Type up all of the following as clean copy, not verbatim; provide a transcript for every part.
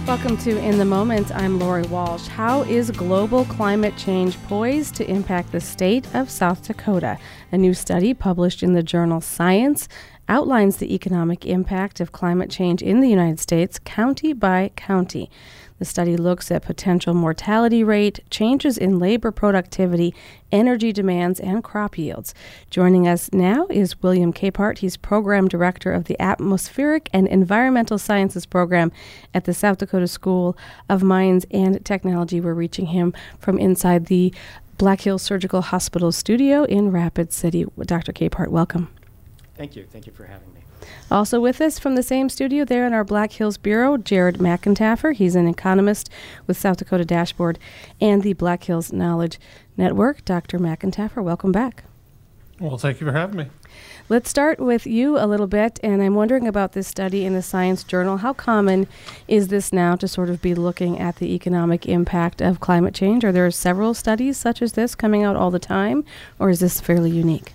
Welcome to In the Moment. I'm Lori Walsh. How is global climate change poised to impact the state of South Dakota? A new study published in the journal Science outlines the economic impact of climate change in the United States, county by county. The study looks at potential mortality rate, changes in labor productivity, energy demands, and crop yields. Joining us now is William Capehart. He's Program Director of the Atmospheric and Environmental Sciences Program at the South Dakota School of Mines and Technology. We're reaching him from inside the Black Hills Surgical Hospital studio in Rapid City. Dr. Capehart, welcome. Thank you. Thank you for having me. Also with us from the same studio there in our Black Hills Bureau, Jared McIntaffer. He's an economist with South Dakota Dashboard and the Black Hills Knowledge Network. Dr. McIntaffer, welcome back. Well, thank you for having me. Let's start with you a little bit, and I'm wondering about this study in the Science Journal. How common is this now to sort of be looking at the economic impact of climate change? Are there several studies such as this coming out all the time, or is this fairly unique?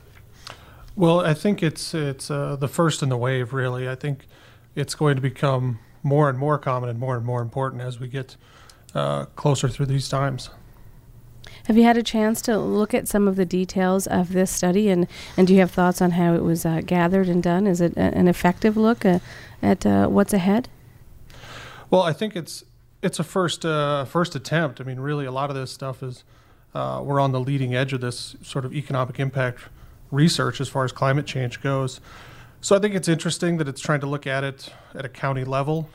Well, I think it's the first in the wave, really. I think it's going to become more and more common and more important as we get closer through these times. Have you had a chance to look at some of the details of this study, and do you have thoughts on how it was gathered and done? Is it an effective look at what's ahead? Well, I think it's a first attempt. I mean, really, a lot of this stuff is we're on the leading edge of this sort of economic impact research as far as climate change goes. So I think it's interesting that it's trying to look at it at a county level.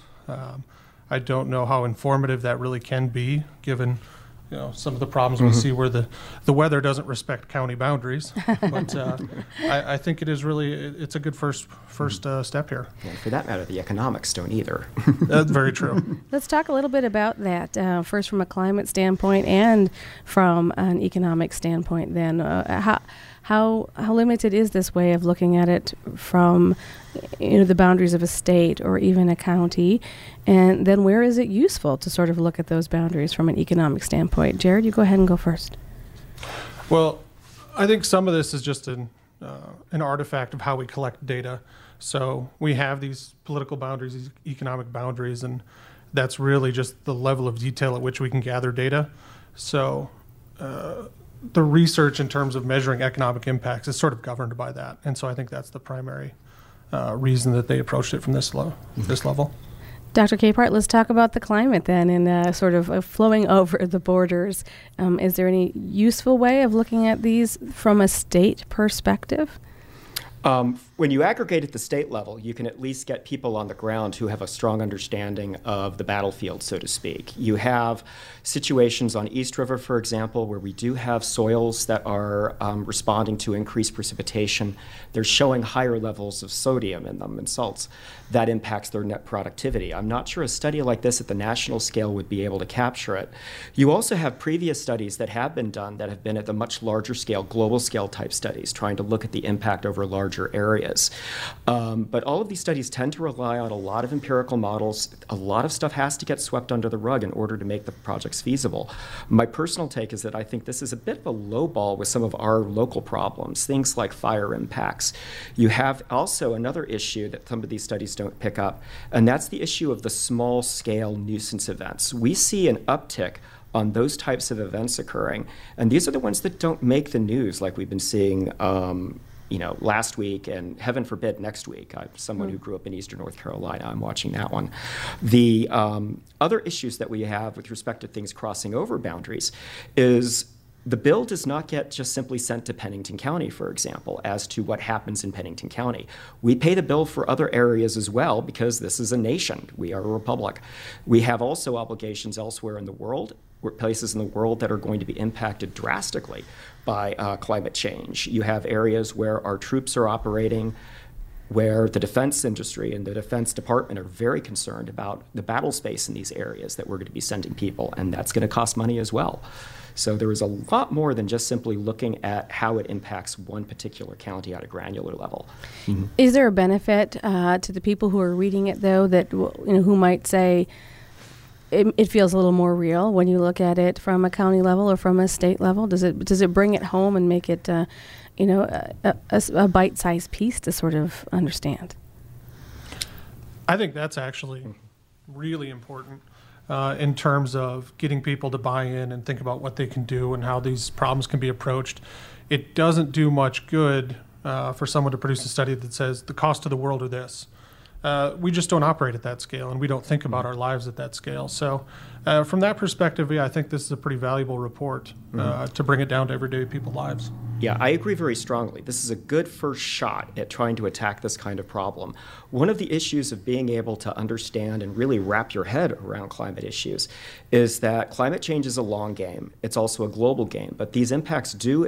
I don't know how informative that really can be, given some of the problems we see where the weather doesn't respect county boundaries. But I think it is really, it's a good first step here. And for that matter, the economics don't either. That's very true. Let's talk a little bit about that, first from a climate standpoint and from an economic standpoint then. How limited is this way of looking at it from the boundaries of a state or even a county? And then where is it useful to sort of look at those boundaries from an economic standpoint? Jared, you go ahead and go first. Well, I think some of this is just an artifact of how we collect data. So we have these political boundaries, these economic boundaries, and that's really just the level of detail at which we can gather data. So the research in terms of measuring economic impacts is sort of governed by that. And so I think that's the primary reason that they approached it from this level. Dr. Capehart, let's talk about the climate then and sort of flowing over the borders. Is there any useful way of looking at these from a state perspective? When you aggregate at the state level, you can at least get people on the ground who have a strong understanding of the battlefield, so to speak. You have situations on East River, for example, where we do have soils that are responding to increased precipitation. They're showing higher levels of sodium in them and salts. That impacts their net productivity. I'm not sure a study like this at the national scale would be able to capture it. You also have previous studies that have been done that have been at the much larger scale, global scale type studies, trying to look at the impact over larger areas. But all of these studies tend to rely on a lot of empirical models. A lot of stuff has to get swept under the rug in order to make the projects feasible. My personal take is that I think this is a bit of a low ball with some of our local problems, things like fire impacts. You have also another issue that some of these studies don't pick up, and that's the issue of the small scale nuisance events. We see an uptick on those types of events occurring, and these are the ones that don't make the news, like we've been seeing last week, and heaven forbid next week. I'm someone who grew up in eastern North Carolina. I'm watching that one. The other issues that we have with respect to things crossing over boundaries is the bill does not get just simply sent to Pennington County, for example, as to what happens in Pennington County. We pay the bill for other areas as well because this is a nation. We are a republic. We have also obligations elsewhere in the world, places in the world that are going to be impacted drastically by climate change. You have areas where our troops are operating, where the defense industry and the Defense Department are very concerned about the battle space in these areas that we're going to be sending people, and that's going to cost money as well. So there is a lot more than just simply looking at how it impacts one particular county at a granular level. Mm-hmm. Is there a benefit to the people who are reading it, though, that who might say it feels a little more real when you look at it from a county level or from a state level? Does it bring it home and make it a bite-sized piece to sort of understand? I think that's actually really important in terms of getting people to buy in and think about what they can do and how these problems can be approached. It doesn't do much good for someone to produce a study that says the cost of the world are this. We just don't operate at that scale, and we don't think about our lives at that scale. So from that perspective, I think this is a pretty valuable report to bring it down to everyday people's lives. Yeah, I agree very strongly. This is a good first shot at trying to attack this kind of problem. One of the issues of being able to understand and really wrap your head around climate issues is that climate change is a long game. It's also a global game, but these impacts do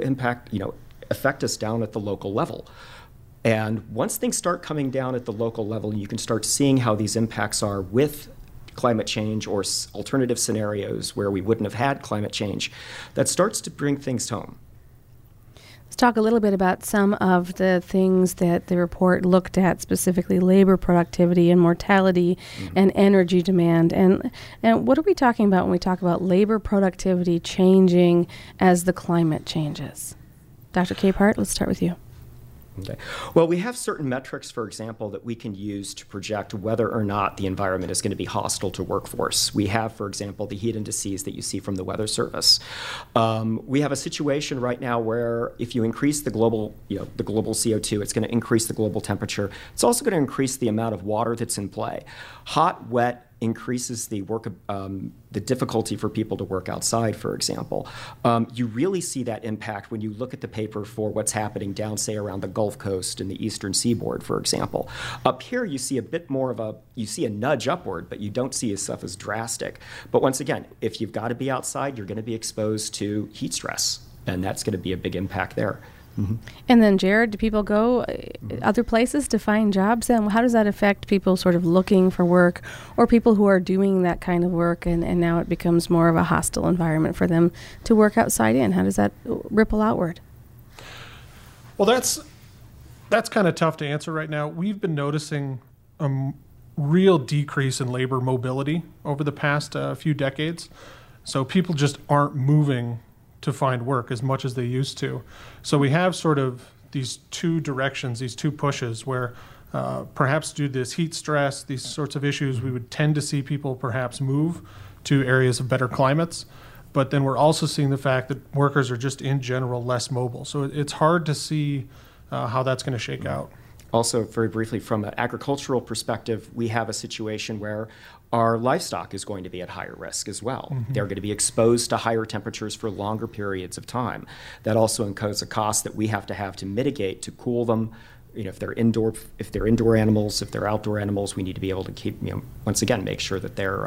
affect us down at the local level. And once things start coming down at the local level, you can start seeing how these impacts are with climate change or alternative scenarios where we wouldn't have had climate change. That starts to bring things home. Let's talk a little bit about some of the things that the report looked at, specifically labor productivity and mortality and energy demand. And what are we talking about when we talk about labor productivity changing as the climate changes? Dr. Capehart, let's start with you. Okay. Well, we have certain metrics, for example, that we can use to project whether or not the environment is going to be hostile to workforce. We have, for example, the heat indices that you see from the Weather Service. We have a situation right now where if you increase the global CO2, it's going to increase the global temperature. It's also going to increase the amount of water that's in play. Hot, wet increases the difficulty for people to work outside, for example. You really see that impact when you look at the paper for what's happening down, say, around the Gulf Coast and the eastern seaboard, for example. Up here, you see a bit more of a nudge upward, but you don't see stuff as drastic. But once again, if you've got to be outside, you're going to be exposed to heat stress, and that's going to be a big impact there. Mm-hmm. And then, Jared, do people go other places to find jobs? And how does that affect people sort of looking for work or people who are doing that kind of work and now it becomes more of a hostile environment for them to work outside in? How does that ripple outward? Well, that's kind of tough to answer right now. We've been noticing a real decrease in labor mobility over the past few decades. So people just aren't moving to find work as much as they used to. So we have sort of these two directions, these two pushes where perhaps due to this heat stress, these sorts of issues, we would tend to see people perhaps move to areas of better climates. But then we're also seeing the fact that workers are just in general less mobile. So it's hard to see how that's going to shake out. Also, very briefly, from an agricultural perspective, we have a situation where our livestock is going to be at higher risk as well. Mm-hmm. They're going to be exposed to higher temperatures for longer periods of time. That also incurs a cost that we have to mitigate to cool them. If they're indoor animals, if they're outdoor animals, we need to be able to keep, once again, make sure that they're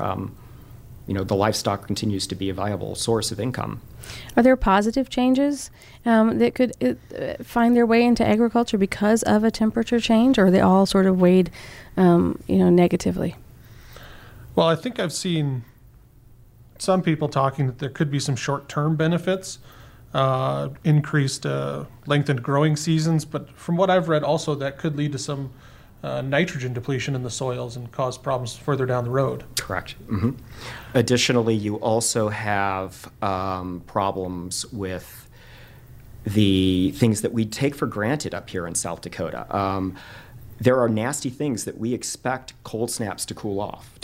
the livestock continues to be a viable source of income. Are there positive changes that could find their way into agriculture because of a temperature change, or are they all sort of weighed, negatively? Well, I think I've seen some people talking that there could be some short-term benefits, increased lengthened growing seasons, but from what I've read also that could lead to some nitrogen depletion in the soils and cause problems further down the road. Correct. Mm-hmm. Additionally, you also have problems with the things that we take for granted up here in South Dakota. There are nasty things that we expect cold snaps to kill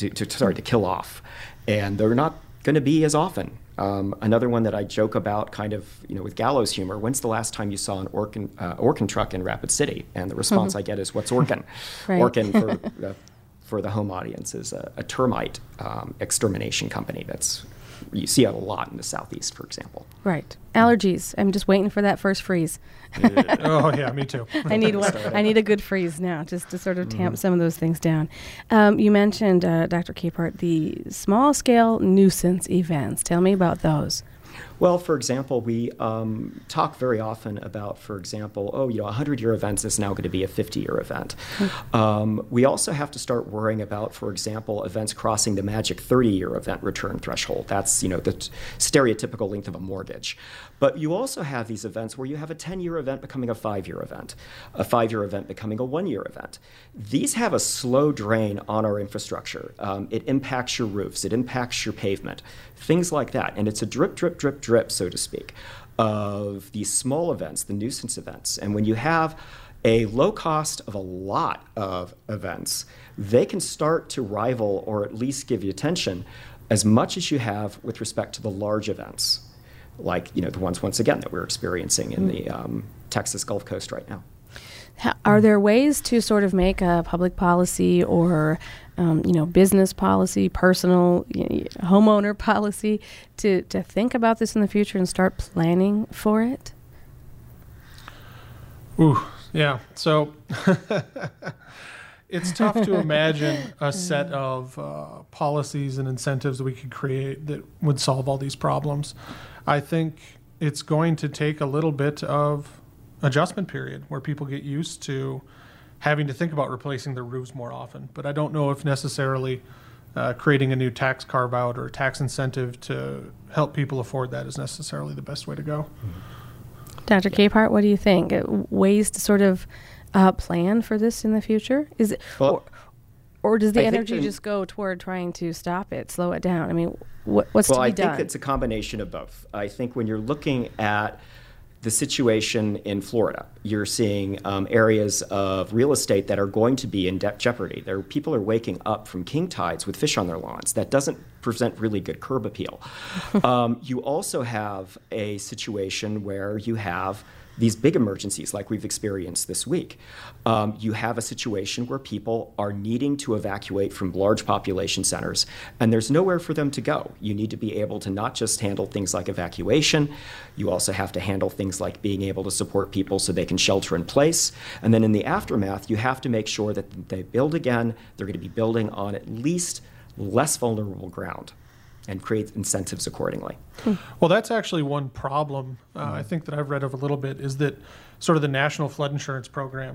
off, and they're not going to be as often. Another one that I joke about kind of, with gallows humor, when's the last time you saw an Orkin truck in Rapid City? And the response I get is, what's Orkin? Right. Orkin, for the home audience, is a termite extermination company you see it a lot in the Southeast, for example. Right. Allergies. I'm just waiting for that first freeze. Oh, yeah, me too. I need one. I need a good freeze now just to sort of tamp some of those things down. You mentioned, Dr. Capehart, the small-scale nuisance events. Tell me about those. Well, for example, we talk very often about, for example, a 100-year event is now going to be a 50-year event. We also have to start worrying about, for example, events crossing the magic 30-year event return threshold. That's, the stereotypical length of a mortgage. But you also have these events where you have a 10-year event becoming a 5-year event, a 5-year event becoming a 1-year event. These have a slow drain on our infrastructure. It impacts your roofs. It impacts your pavement, things like that. And it's a drip, drip, drip, drip, so to speak, of these small events, the nuisance events. And when you have a low cost of a lot of events, they can start to rival or at least give you attention as much as you have with respect to the large events, like the ones, once again, that we're experiencing in the Texas Gulf Coast right now. Are there ways to sort of make a public policy or business policy, personal homeowner policy to think about this in the future and start planning for it? Ooh, yeah. So it's tough to imagine a set of policies and incentives that we could create that would solve all these problems. I think it's going to take a little bit of adjustment period where people get used to having to think about replacing their roofs more often. But I don't know if necessarily creating a new tax carve-out or tax incentive to help people afford that is necessarily the best way to go. Dr. Capehart, what do you think? Ways to sort of plan for this in the future? Is it, or does the energy just go toward trying to stop it, slow it down? I mean, what's to be done? I think it's a combination of both. I think when you're looking at the situation in Florida, you're seeing areas of real estate that are going to be in jeopardy. People are waking up from king tides with fish on their lawns. That doesn't present really good curb appeal. You also have a situation where you have these big emergencies like we've experienced this week. You have a situation where people are needing to evacuate from large population centers, and there's nowhere for them to go. You need to be able to not just handle things like evacuation, you also have to handle things like being able to support people so they can shelter in place. And then in the aftermath, you have to make sure that they build again, they're going to be building on at least less vulnerable ground, and create incentives accordingly. Well, that's actually one problem I think that I've read of a little bit is that sort of the National Flood Insurance Program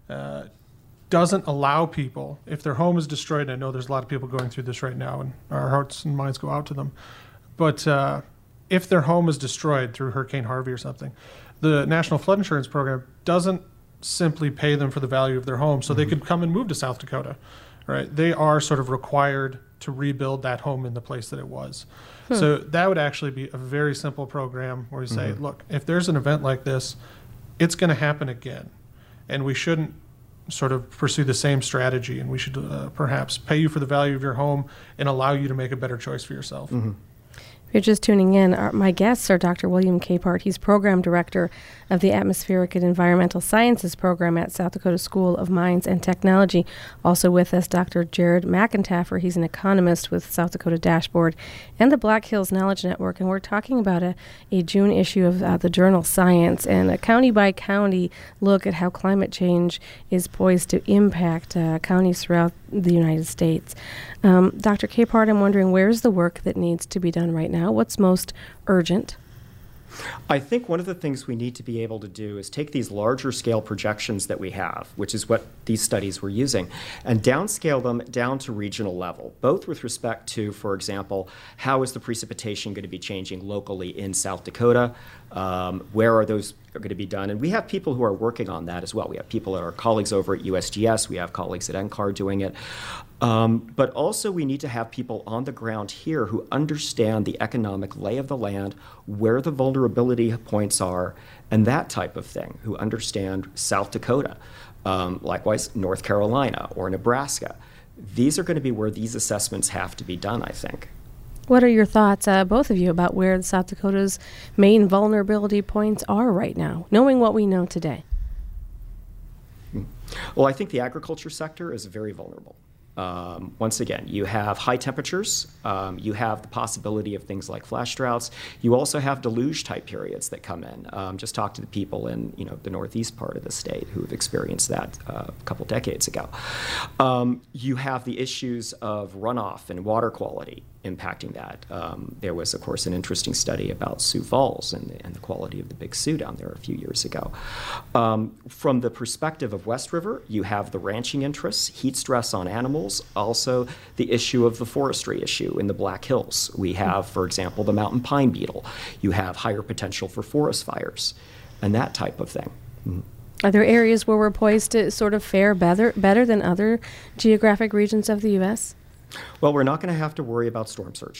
doesn't allow people, if their home is destroyed, and I know there's a lot of people going through this right now and our hearts and minds go out to them, but if their home is destroyed through Hurricane Harvey or something, the National Flood Insurance Program doesn't simply pay them for the value of their home so they could come and move to South Dakota, right? They are sort of required to rebuild that home in the place that it was. So that would actually be a very simple program where you say, look, if there's an event like this, it's going to happen again. And we shouldn't sort of pursue the same strategy, and we should perhaps pay you for the value of your home and allow you to make a better choice for yourself. If you're just tuning in, my guests are Dr. William Capehart. He's Program Director of the Atmospheric and Environmental Sciences Program at South Dakota School of Mines and Technology. Also with us, Dr. Jared McEntaffer. He's an economist with South Dakota Dashboard and the Black Hills Knowledge Network. And we're talking about a June issue of the journal Science and a county-by-county look at how climate change is poised to impact counties throughout the United States. Dr. Capehart, I'm wondering, where's the work that needs to be done right now? What's most urgent? I think one of the things we need to be able to do is take these larger scale projections that we have, which is what these studies were using, and downscale them down to regional level, both with respect to, for example, how is the precipitation going to be changing locally in South Dakota? Where are those going to be done? And we have people who are working on that as well. We have people that are colleagues over at USGS. We have colleagues at NCAR doing it. But also we need to have people on the ground here who understand the economic lay of the land, where the vulnerability points are, and that type of thing, who understand South Dakota, likewise North Carolina or Nebraska. These are going to be where these assessments have to be done, I think. What are your thoughts, both of you, about where South Dakota's main vulnerability points are right now, knowing what we know today? Well, I think the agriculture sector is very vulnerable. Once again, you have high temperatures, you have the possibility of things like flash droughts, you also have deluge-type periods that come in. Just talk to the people in the northeast part of the state who have experienced that a couple decades ago. You have the issues of runoff and water quality impacting that. There was, of course, an interesting study about Sioux Falls and the quality of the Big Sioux down there a few years ago. From the perspective of West River, you have the ranching interests, heat stress on animals, also the issue of the forestry issue in the Black Hills. We have, for example, the mountain pine beetle. You have higher potential for forest fires and that type of thing. Are there areas where we're poised to sort of fare better than other geographic regions of the U.S.? Well, we're not going to have to worry about storm surge.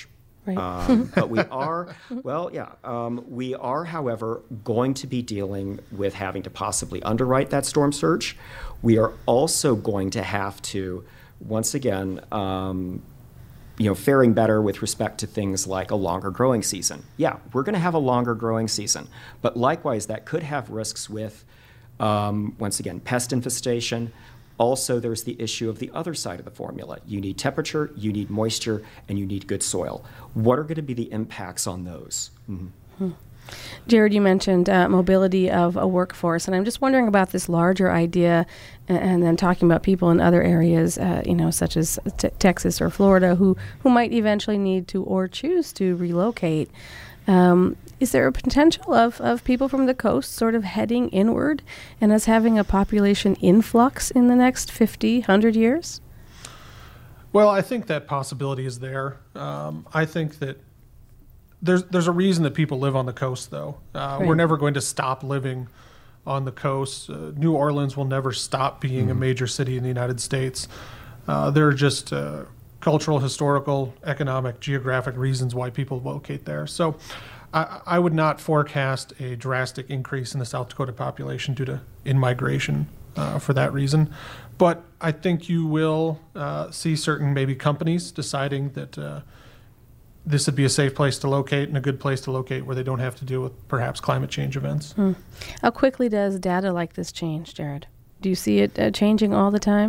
Right. But we are, we are, however, going to be dealing with having to possibly underwrite that storm surge. We are also going to have to, once again, faring better with respect to things like a longer growing season. Yeah, we're going to have a longer growing season, but likewise, that could have risks with, once again, pest infestation. Also, there's the issue of the other side of the formula. You need temperature, you need moisture, and you need good soil. What are going to be the impacts on those? Mm-hmm. Jared, you mentioned mobility of a workforce, and I'm just wondering about this larger idea, and then talking about people in other areas, such as Texas or Florida, who might eventually need to or choose to relocate. Is there a potential of people from the coast sort of heading inward and us having a population influx in the next 50, 100 years? Well, I think that possibility is there. I think that there's a reason that people live on the coast, though. Right. We're never going to stop living on the coast. New Orleans will never stop being a major city in the United States. There are just cultural, historical, economic, geographic reasons why people locate there. So I would not forecast a drastic increase in the South Dakota population due to in-migration for that reason. But I think you will see certain maybe companies deciding that this would be a safe place to locate and a good place to locate where they don't have to deal with perhaps climate change events. How quickly does data like this change, Jared? Do you see it changing all the time?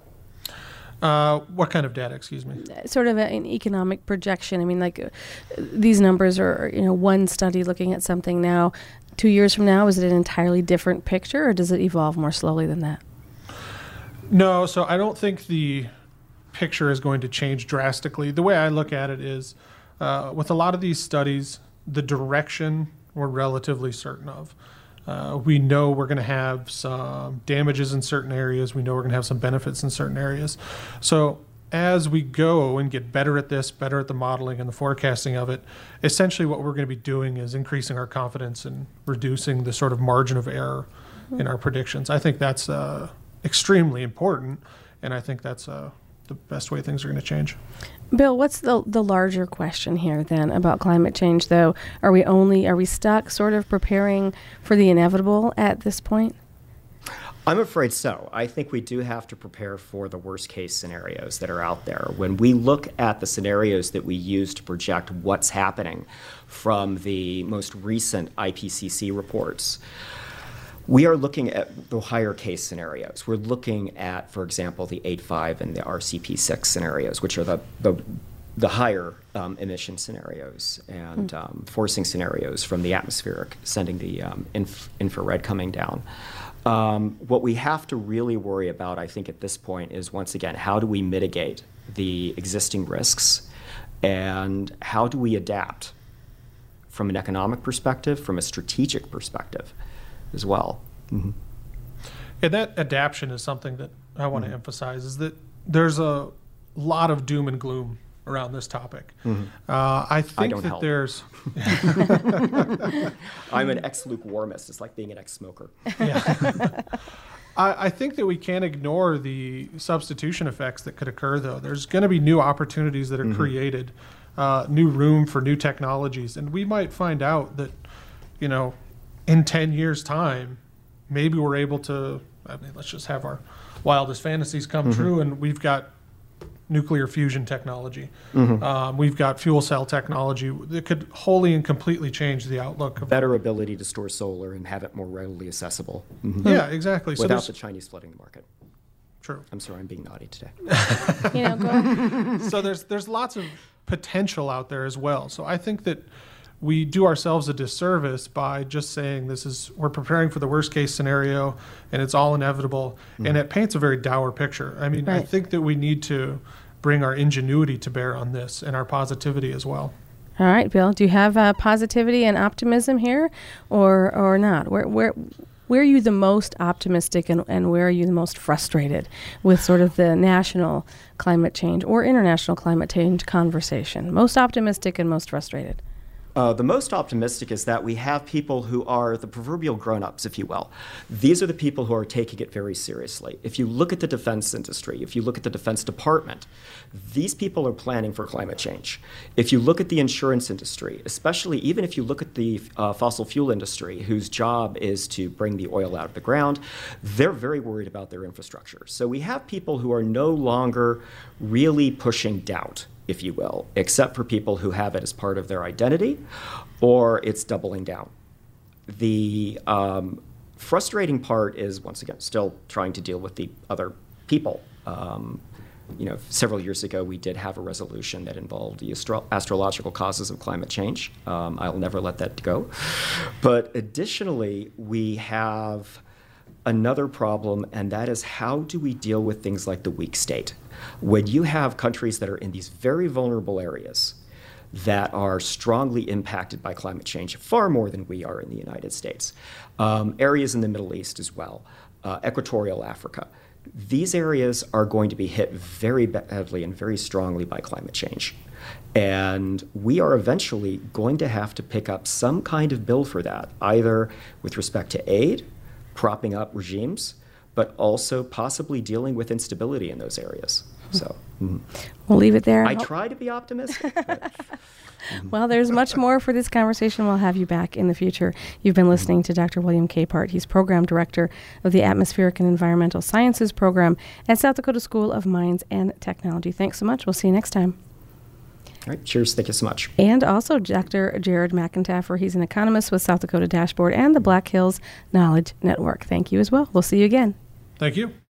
What kind of data, excuse me? Sort of an economic projection. I mean, these numbers are, one study looking at something now. 2 years from now, is it an entirely different picture, or does it evolve more slowly than that? No, so I don't think the picture is going to change drastically. The way I look at it is, with a lot of these studies, the direction we're relatively certain of. We know we're going to have some damages in certain areas. We know we're going to have some benefits in certain areas. So as we go and get better at this, better at the modeling and the forecasting of it, essentially what we're going to be doing is increasing our confidence and reducing the sort of margin of error in our predictions. I think that's extremely important, and I think that's the best way things are going to change. Bill, what's the larger question here then about climate change, though? Are we stuck sort of preparing for the inevitable at this point? I'm afraid so. I think we do have to prepare for the worst case scenarios that are out there. When we look at the scenarios that we use to project what's happening from the most recent IPCC reports, we are looking at the higher case scenarios. We're looking at, for example, the 8.5 and the RCP6 scenarios, which are the higher emission scenarios and forcing scenarios from the atmospheric, sending the infrared coming down. What we have to really worry about, I think, at this point is, once again, how do we mitigate the existing risks, and how do we adapt from an economic perspective, from a strategic perspective as well. Mm-hmm. And that adaptation is something that I want to emphasize, is that there's a lot of doom and gloom around this topic. Mm-hmm. I think that there's... I'm an ex-lukewarmist. It's like being an ex-smoker. Yeah. I think that we can't ignore the substitution effects that could occur, though. There's going to be new opportunities that are created, new room for new technologies. And we might find out that, in 10 years' time, maybe we're able to, let's just have our wildest fantasies come true, and we've got nuclear fusion technology. We've got fuel cell technology that could wholly and completely change the outlook. Better ability to store solar and have it more readily accessible. Yeah, exactly. Without the Chinese flooding the market. True. I'm sorry, I'm being naughty today. Go ahead. So there's lots of potential out there as well. So I think that we do ourselves a disservice by just saying we're preparing for the worst case scenario and it's all inevitable. And it paints a very dour picture. I mean, right. I think that we need to bring our ingenuity to bear on this and our positivity as well. All right, Bill, do you have positivity and optimism here or not? Where are you the most optimistic and where are you the most frustrated with sort of the national climate change or international climate change conversation? Most optimistic and most frustrated? The most optimistic is that we have people who are the proverbial grown-ups, if you will. These are the people who are taking it very seriously. If you look at the defense industry, if you look at the Defense Department, these people are planning for climate change. If you look at the insurance industry, especially even if you look at the fossil fuel industry, whose job is to bring the oil out of the ground, they're very worried about their infrastructure. So we have people who are no longer really pushing doubt, if you will, except for people who have it as part of their identity, or it's doubling down. The frustrating part is, once again, still trying to deal with the other people. Several years ago, we did have a resolution that involved the astrological causes of climate change. I'll never let that go. But additionally, we have another problem, and that is how do we deal with things like the weak state? When you have countries that are in these very vulnerable areas that are strongly impacted by climate change, far more than we are in the United States, areas in the Middle East as well, equatorial Africa, these areas are going to be hit very badly and very strongly by climate change. And we are eventually going to have to pick up some kind of bill for that, either with respect to aid, propping up regimes, but also possibly dealing with instability in those areas. So we'll leave it there. I try to be optimistic. Well, there's much more for this conversation. We'll have you back in the future. You've been listening to Dr. William Capehart. He's Program Director of the Atmospheric and Environmental Sciences Program at South Dakota School of Mines and Technology. Thanks so much. We'll see you next time. All right, cheers. Thank you so much. And also Dr. Jared McIntaffer. He's an economist with South Dakota Dashboard and the Black Hills Knowledge Network. Thank you as well. We'll see you again. Thank you.